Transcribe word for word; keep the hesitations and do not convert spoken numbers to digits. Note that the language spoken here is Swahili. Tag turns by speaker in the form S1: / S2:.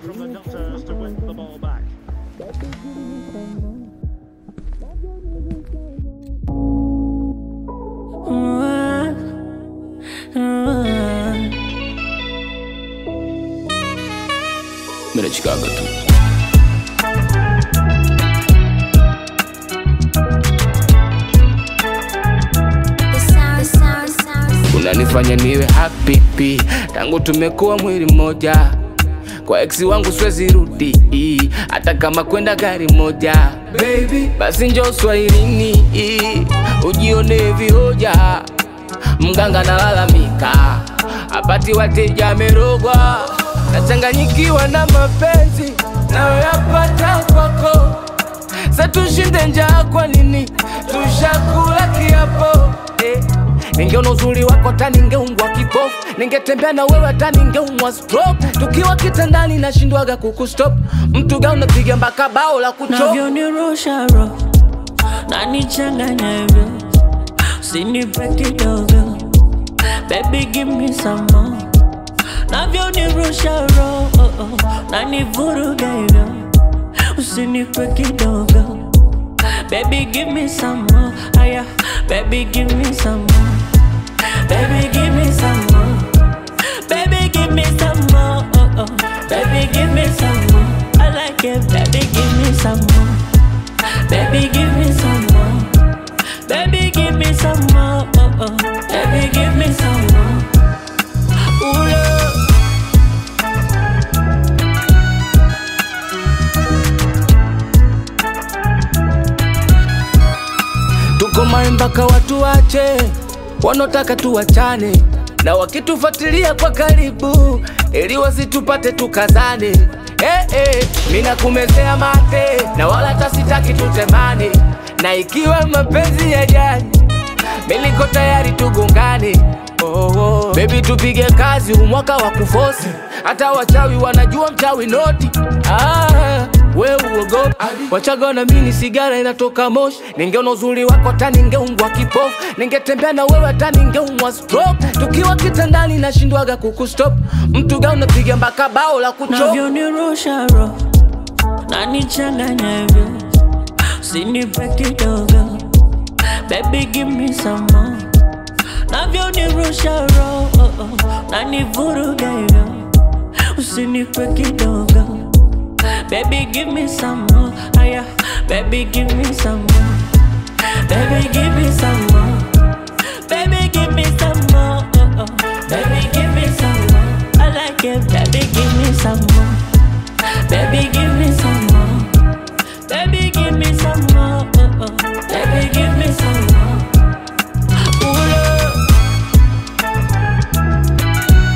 S1: from the Nutters to win the ball back.
S2: Mira Chicago tu. Unanifanya niwe happy pi. Tangu tumekuwa mwili moja. Kwa ex wangu siwezi rudi, hata kama kwenda gari moja. Baby, basi njoo Swahilini, ujione vihoja. Mganga nalalamika, hapati wateja, amerogwa. Nachanganyikiwa na mapenzi, nawe yapata kwako. Sa tushinde njaa kwa nini, tushakula kiapo. eh. Ningeona uzuri wako hata ningeungwa kipofu. Ningetembea na wewe hata ningeumwa stroke. Tukiwa kitandani nashindwaga kukustop. Mtu gani unapiga mpaka bao la kuchop.
S3: Navyonirusha roho, nanichanganya hivyo. Usinipe kidogo, baby give me some more. Navyonirusha roho, nanivuruga hivyo. Usinipe kidogo, baby give me some more. Aya, baby give me some more. Baby give me some more. Baby give me some more. Oh, oh. Baby give me some more. I like it. Baby give me some more. Baby give me some more. Baby give me some more. Oh, oh. Baby give me some more. Ooh, love.
S2: Tuko mai mpaka watu wache wanotaka tuachane, na wakitufuatilia kwa karibu ili wasitupate tukazane. Eh eh, mina kumezea mate na wala tasitaki tutemane. Na ikiwa mapenzi ya jani, mimi niko tayari tugongane. Oh, oh. Baby tupige kazi umwaka wa kufosi. Hata wachawi wanajua mchawi noti. Ah, wewe uogopi. Wachaga na mimi sigara inatoka moshi. Ningeona uzuri wako hata ningeungwa kipofu. Ningetembea na wewe hata ningeumwa stroke. Tukiwa kitandani nashindwaga kukustop. Mtu gani unapiga mpaka bao la kuchop.
S3: Navyonirusha roho, nanichanganya hivyo. Usinipe kidogo, baby give me some more. Navyonirusha roho, nanivuruga hivyo. Usinipe kidogo, baby give me some more. Aya, baby give me some more. Baby give me some more. Baby give me some more. Oh, oh. Baby give